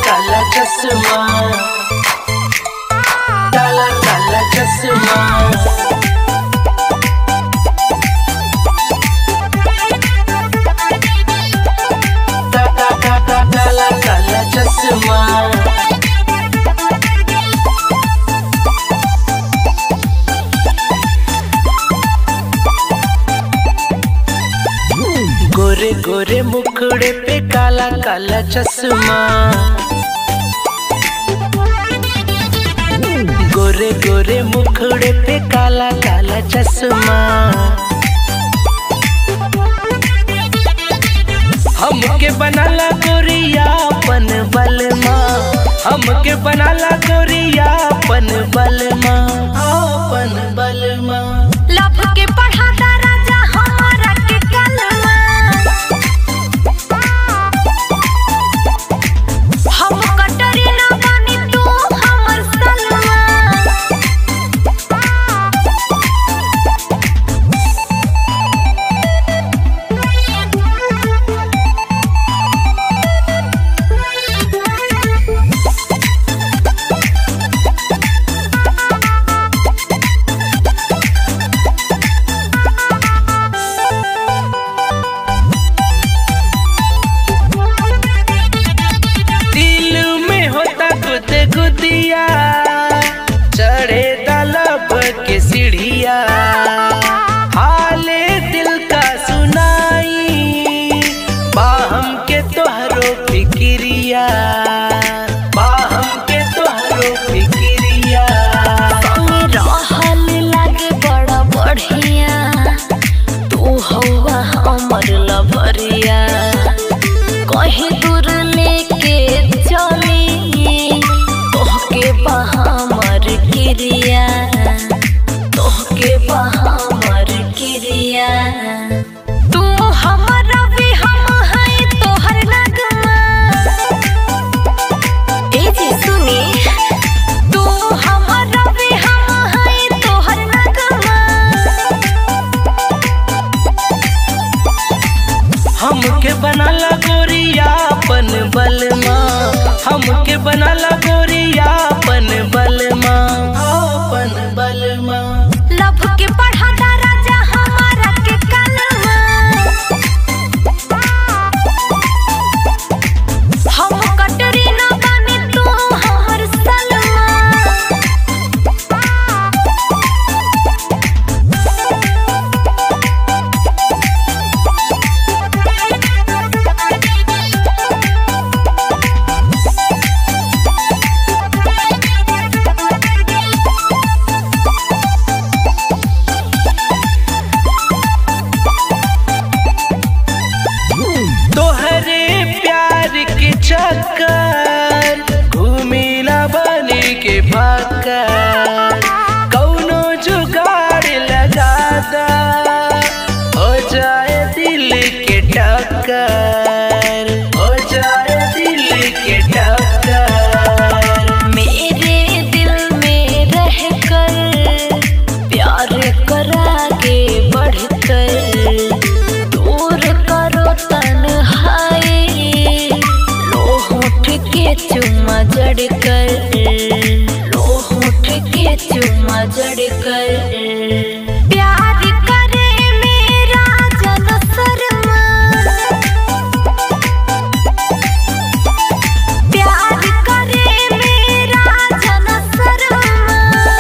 काला चश्मा, काला काला चश्मा। काला काला चश्मा। गोरे गोरे मुखड़े पे काला काला चश्मा, गोरे गोरे मुखड़े पे काला काला चश्मा। हमके बनाला गोरिया पन बलमा, हमके बनाला गोरिया पन बलमा, पन बलमा। लभ के पढ़ाता राजा हमारा के कलमा, हम कटरी ना बानी तू हमर सलमा। गुदिया चढ़े दलब के सीढ़िया, हाले दिल का सुनाई बाहम के तोहरो फिक्रिया, बाहम के तोहरो फिक्रिया। रहल लागे बड़ा बढ़िया, तू हवा हमर लभरिया। कहीं दूर लेके चली हमर किरिया, तोहके हमर किरिया। तू हमर भी हम है तोहर नगमा। ए जी सुनी, तू हमर भी हम है तोहर नगमा। हमके बनाला गोरिया पन बलमा, हमके बनाला गोरिया पन बलमा, पन बलमा। लभ के पढ़ाता राजा हमारा के कलमा, हम कटरी ना बानी तू हमर सलमा। चक्कर घूमिला बनी के भाकर, कौनो जुगाड़ लगादा हो जाए दिल के टक्कर, हो जाए दिल के टक्कर। मेरे दिल में रहकर प्यार करागे बढ़कर, दूर करो तन्हाई के चुम्मा जड़कर, लो होठ के चुम्मा जड़कर। प्यार करे मेरा जन शर्मा, प्यार करे मेरा जन शर्मा।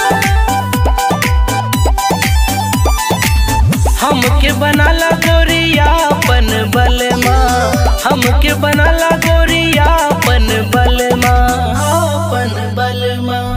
हमके बनाला गोरिया पन बलमा, हमके बनाला गोरिया पन बलमा, पन बलमा।